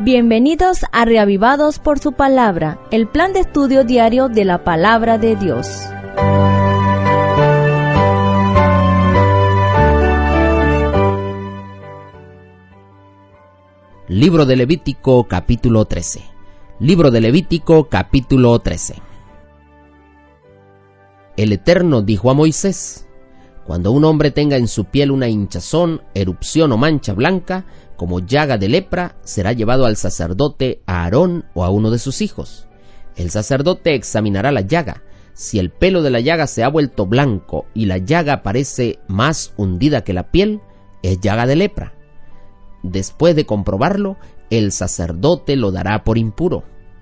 Bienvenidos a Reavivados por su Palabra, el plan de estudio diario de la Palabra de Dios. Libro de Levítico, capítulo 13. Libro de Levítico, capítulo 13. El Eterno dijo a Moisés: cuando un hombre tenga en su piel una hinchazón, erupción o mancha blanca, como llaga de lepra, será llevado al sacerdote, a Aarón o a uno de sus hijos. El sacerdote examinará la llaga. Si el pelo de la llaga se ha vuelto blanco y la llaga parece más hundida que la piel, es llaga de lepra. Después de comprobarlo, el sacerdote lo dará por impuro.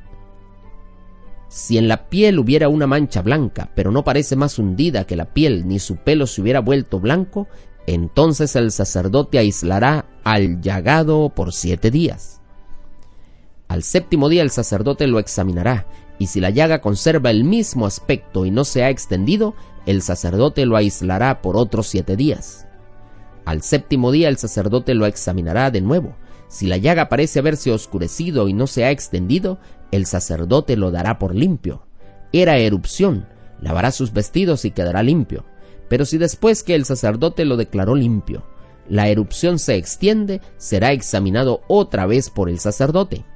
Si en la piel hubiera una mancha blanca, pero no parece más hundida que la piel, ni su pelo se hubiera vuelto blanco, entonces el sacerdote aislará al llagado por 7 días. Al séptimo día el sacerdote lo examinará, y si la llaga conserva el mismo aspecto y no se ha extendido, el sacerdote lo aislará por otros 7 días. Al séptimo día el sacerdote lo examinará de nuevo. Si la llaga parece haberse oscurecido y no se ha extendido, el sacerdote lo dará por limpio. Era erupción, lavará sus vestidos y quedará limpio. Pero si después que el sacerdote lo declaró limpio, la erupción se extiende, será examinado otra vez por el sacerdote.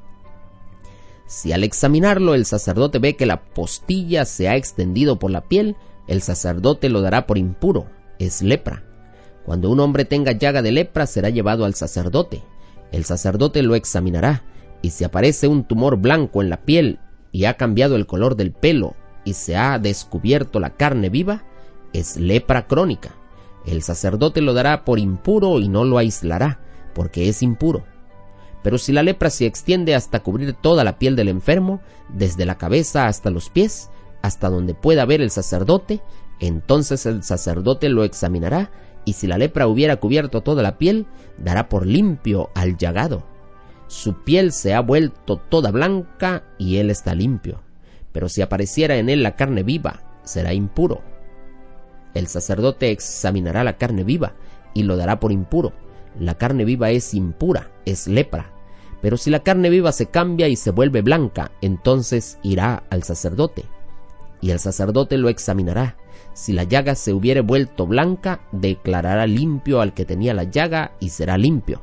Si al examinarlo el sacerdote ve que la postilla se ha extendido por la piel, el sacerdote lo dará por impuro, es lepra. Cuando un hombre tenga llaga de lepra, será llevado al sacerdote. El sacerdote lo examinará, y si aparece un tumor blanco en la piel y ha cambiado el color del pelo y se ha descubierto la carne viva, es lepra crónica. El sacerdote lo dará por impuro y no lo aislará, porque es impuro. Pero si la lepra se extiende hasta cubrir toda la piel del enfermo, desde la cabeza hasta los pies, hasta donde pueda ver el sacerdote, entonces el sacerdote lo examinará, y si la lepra hubiera cubierto toda la piel, dará por limpio al llagado. Su piel se ha vuelto toda blanca y él está limpio. Pero si apareciera en él la carne viva, será impuro. El sacerdote examinará la carne viva y lo dará por impuro. La carne viva es impura, es lepra. Pero si la carne viva se cambia y se vuelve blanca, entonces irá al sacerdote. Y el sacerdote lo examinará. Si la llaga se hubiere vuelto blanca, declarará limpio al que tenía la llaga y será limpio.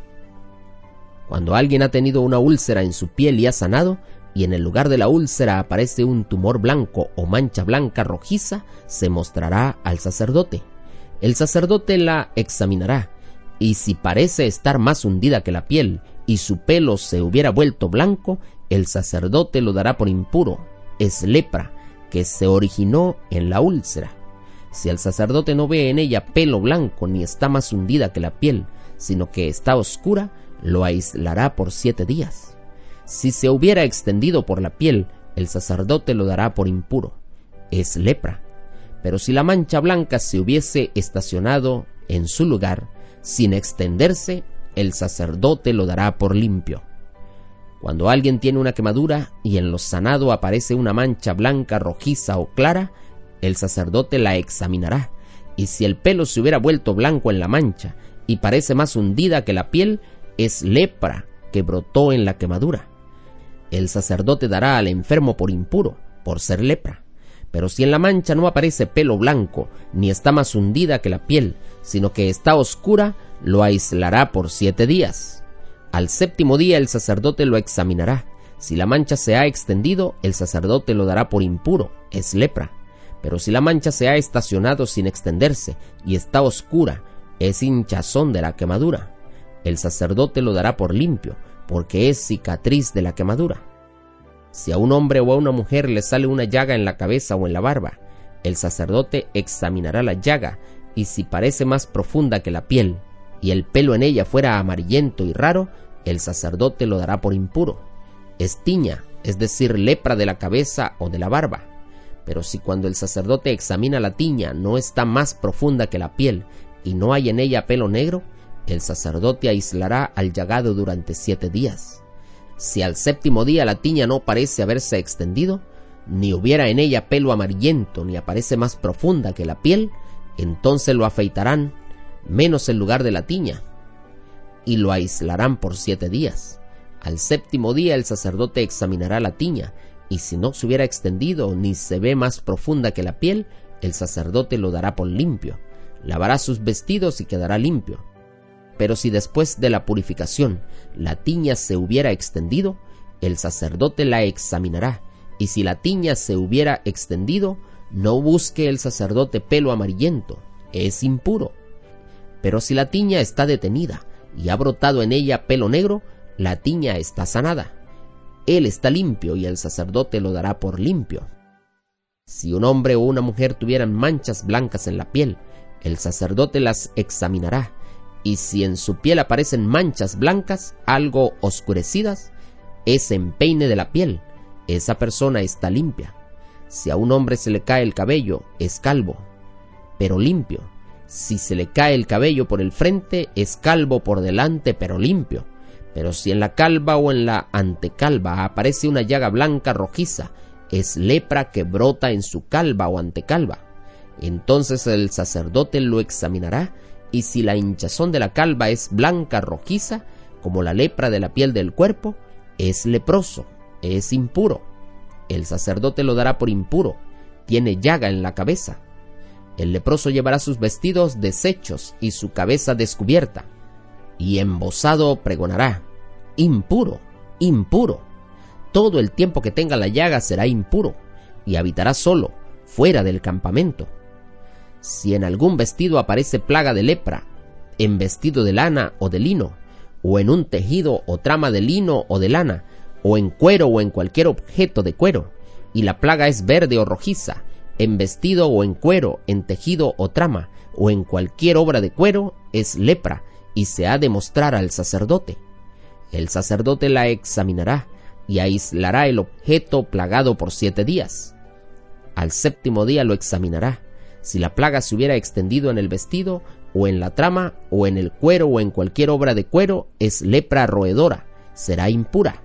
Cuando alguien ha tenido una úlcera en su piel y ha sanado, y en el lugar de la úlcera aparece un tumor blanco o mancha blanca rojiza, se mostrará al sacerdote. El sacerdote la examinará, y si parece estar más hundida que la piel, y su pelo se hubiera vuelto blanco, el sacerdote lo dará por impuro, es lepra, que se originó en la úlcera. Si el sacerdote no ve en ella pelo blanco ni está más hundida que la piel, sino que está oscura, lo aislará por 7 días. Si se hubiera extendido por la piel, el sacerdote lo dará por impuro, es lepra. Pero si la mancha blanca se hubiese estacionado en su lugar, sin extenderse, el sacerdote lo dará por limpio. Cuando alguien tiene una quemadura y en lo sanado aparece una mancha blanca, rojiza o clara, el sacerdote la examinará, y si el pelo se hubiera vuelto blanco en la mancha y parece más hundida que la piel, es lepra que brotó en la quemadura. El sacerdote dará al enfermo por impuro, por ser lepra. Pero si en la mancha no aparece pelo blanco, ni está más hundida que la piel, sino que está oscura, lo aislará por 7 días. Al séptimo día el sacerdote lo examinará. Si la mancha se ha extendido, el sacerdote lo dará por impuro, es lepra. Pero si la mancha se ha estacionado sin extenderse y está oscura, es hinchazón de la quemadura. El sacerdote lo dará por limpio, porque es cicatriz de la quemadura. Si a un hombre o a una mujer le sale una llaga en la cabeza o en la barba, el sacerdote examinará la llaga, y si parece más profunda que la piel, y el pelo en ella fuera amarillento y raro, el sacerdote lo dará por impuro. Es tiña, es decir, lepra de la cabeza o de la barba. Pero si cuando el sacerdote examina la tiña no está más profunda que la piel y no hay en ella pelo negro, el sacerdote aislará al llagado durante 7 días. Si al séptimo día la tiña no parece haberse extendido, ni hubiera en ella pelo amarillento, ni aparece más profunda que la piel, entonces lo afeitarán, menos el lugar de la tiña, y lo aislarán por 7 días. Al séptimo día el sacerdote examinará la tiña, y si no se hubiera extendido ni se ve más profunda que la piel, el sacerdote lo dará por limpio. Lavará sus vestidos y quedará limpio. Pero si después de la purificación la tiña se hubiera extendido, el sacerdote la examinará, y si la tiña se hubiera extendido, no busque el sacerdote pelo amarillento, es impuro. Pero si la tiña está detenida y ha brotado en ella pelo negro, la tiña está sanada. Él está limpio y el sacerdote lo dará por limpio. Si un hombre o una mujer tuvieran manchas blancas en la piel, el sacerdote las examinará, y si en su piel aparecen manchas blancas, algo oscurecidas, es empeine de la piel, esa persona está limpia. Si a un hombre se le cae el cabello, es calvo, pero limpio. Si se le cae el cabello por el frente, es calvo por delante, pero limpio. Pero si en la calva o en la antecalva aparece una llaga blanca rojiza, es lepra que brota en su calva o antecalva. Entonces el sacerdote lo examinará, y si la hinchazón de la calva es blanca rojiza, como la lepra de la piel del cuerpo, es leproso, es impuro. El sacerdote lo dará por impuro, tiene llaga en la cabeza. El leproso llevará sus vestidos deshechos y su cabeza descubierta, y embozado pregonará: impuro, impuro. Todo el tiempo que tenga la llaga será impuro, y habitará solo, fuera del campamento. Si en algún vestido aparece plaga de lepra, en vestido de lana o de lino, o en un tejido o trama de lino o de lana, o en cuero o en cualquier objeto de cuero, y la plaga es verde o rojiza, en vestido o en cuero, en tejido o trama, o en cualquier obra de cuero, es lepra, y se ha de mostrar al sacerdote. El sacerdote la examinará, y aislará el objeto plagado por 7 días. Al séptimo día lo examinará. Si la plaga se hubiera extendido en el vestido, o en la trama, o en el cuero, o en cualquier obra de cuero, es lepra roedora, será impura.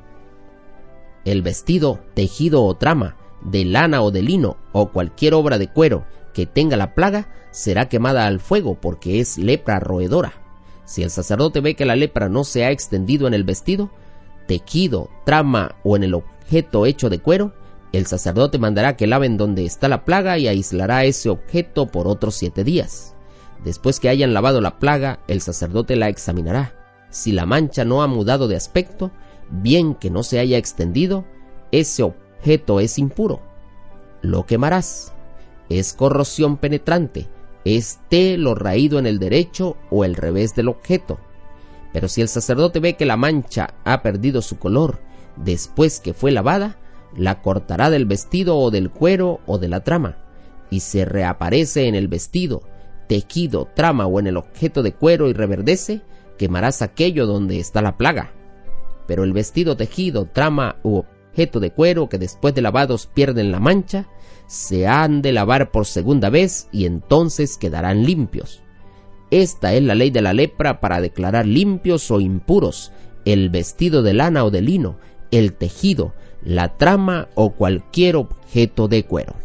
El vestido, tejido o trama, de lana o de lino, o cualquier obra de cuero que tenga la plaga, será quemada al fuego, porque es lepra roedora. Si el sacerdote ve que la lepra no se ha extendido en el vestido, tejido, trama o en el objeto hecho de cuero, el sacerdote mandará que laven donde está la plaga y aislará ese objeto por otros 7 días. Después que hayan lavado la plaga, el sacerdote la examinará. Si la mancha no ha mudado de aspecto, bien que no se haya extendido, ese objeto es impuro. Lo quemarás. Es corrosión penetrante, esté lo raído en el derecho o el revés del objeto. Pero si el sacerdote ve que la mancha ha perdido su color después que fue lavada, la cortará del vestido o del cuero o de la trama, y se reaparece en el vestido, tejido, trama o en el objeto de cuero y reverdece, quemarás aquello donde está la plaga. Pero el vestido, tejido, trama u objeto de cuero que después de lavados pierden la mancha, se han de lavar por segunda vez y entonces quedarán limpios. Esta es la ley de la lepra para declarar limpios o impuros el vestido de lana o de lino, el tejido, la trama o cualquier objeto de cuero.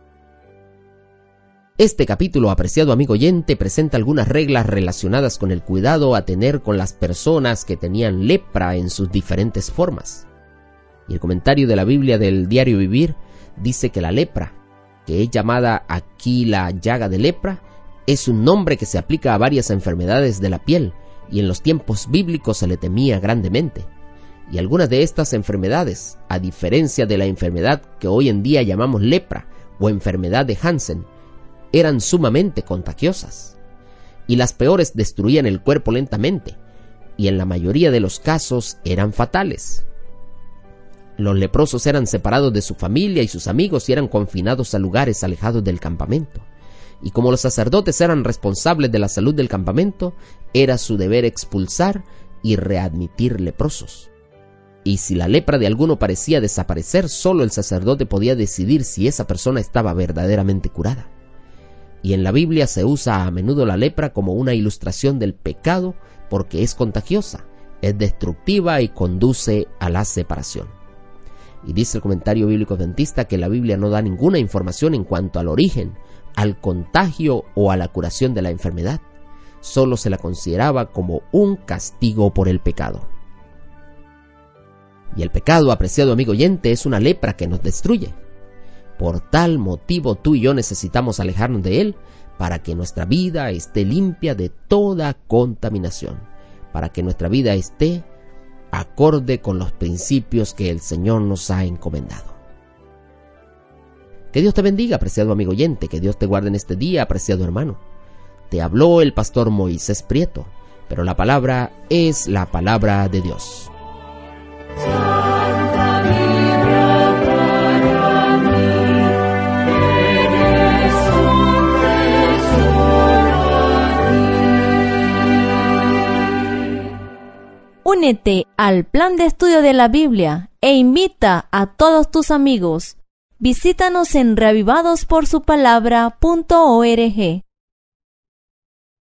Este capítulo, apreciado amigo oyente, presenta algunas reglas relacionadas con el cuidado a tener con las personas que tenían lepra en sus diferentes formas. Y el comentario de la Biblia del Diario Vivir dice que la lepra, que es llamada aquí la llaga de lepra, es un nombre que se aplica a varias enfermedades de la piel, y en los tiempos bíblicos se le temía grandemente. Y algunas de estas enfermedades, a diferencia de la enfermedad que hoy en día llamamos lepra o enfermedad de Hansen, eran sumamente contagiosas. Y las peores destruían el cuerpo lentamente, y en la mayoría de los casos eran fatales. Los leprosos eran separados de su familia y sus amigos y eran confinados a lugares alejados del campamento. Y como los sacerdotes eran responsables de la salud del campamento, era su deber expulsar y readmitir leprosos. Y si la lepra de alguno parecía desaparecer, solo el sacerdote podía decidir si esa persona estaba verdaderamente curada. Y en la Biblia se usa a menudo la lepra como una ilustración del pecado porque es contagiosa, es destructiva y conduce a la separación. Y dice el comentario bíblico adventista que la Biblia no da ninguna información en cuanto al origen, al contagio o a la curación de la enfermedad. Solo se la consideraba como un castigo por el pecado. Y el pecado, apreciado amigo oyente, es una lepra que nos destruye. Por tal motivo tú y yo necesitamos alejarnos de él para que nuestra vida esté limpia de toda contaminación, para que nuestra vida esté acorde con los principios que el Señor nos ha encomendado. Que Dios te bendiga, apreciado amigo oyente, que Dios te guarde en este día, apreciado hermano. Te habló el pastor Moisés Prieto, pero la palabra es la palabra de Dios. Únete al plan de estudio de la Biblia e invita a todos tus amigos. Visítanos en reavivadosporsupalabra.org.